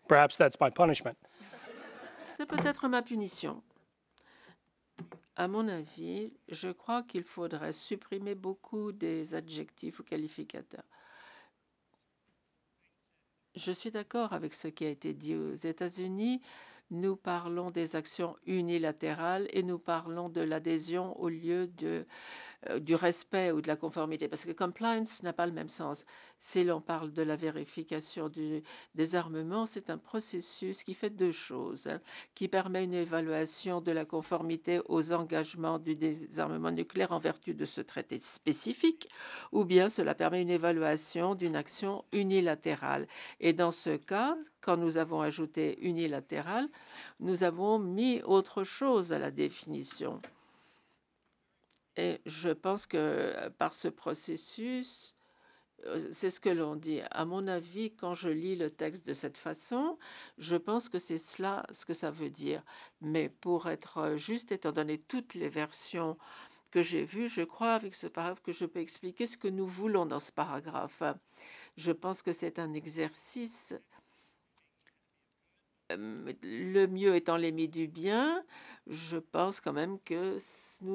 Perhaps that's my punishment. C'est peut-être ma punition. À mon avis, je crois qu'il faudrait supprimer beaucoup des adjectifs ou qualificateurs. Je suis d'accord avec ce qui a été dit aux États-Unis. Nous parlons des actions unilatérales et nous parlons de l'adhésion au lieu du respect ou de la conformité, parce que compliance n'a pas le même sens. Si l'on parle de la vérification des armements, c'est un processus qui fait deux choses, hein, qui permet une évaluation de la conformité aux engagements du désarmement nucléaire en vertu de ce traité spécifique, ou bien cela permet une évaluation d'une action unilatérale. Et dans ce cas, quand nous avons ajouté unilatéral, nous avons mis autre chose à la définition. Et je pense que par ce processus, c'est ce que l'on dit. À mon avis, quand je lis le texte de cette façon, je pense que c'est cela ce que ça veut dire. Mais pour être juste, étant donné toutes les versions que j'ai vues, je crois avec ce paragraphe que je peux expliquer ce que nous voulons dans ce paragraphe. Je pense que c'est un exercice, le mieux étant l'ennemi du bien. Je pense quand même que nous